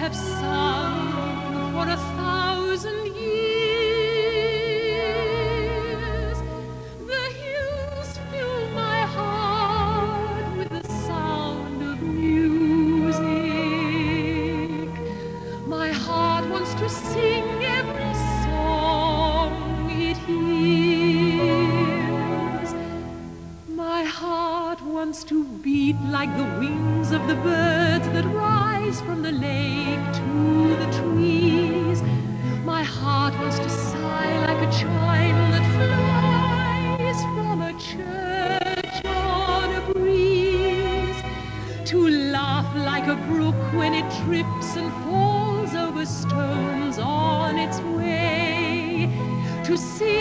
have sung for 1,000 years. The hills fill my heart with the sound of music. My heart wants to sing every song it hears. My heart wants to beat like the wings of the birds that rise from the lake to the trees. My heart wants to sigh like a chime that flies from a church on a breeze, to laugh like a brook when it trips and falls over stones on its way, to sing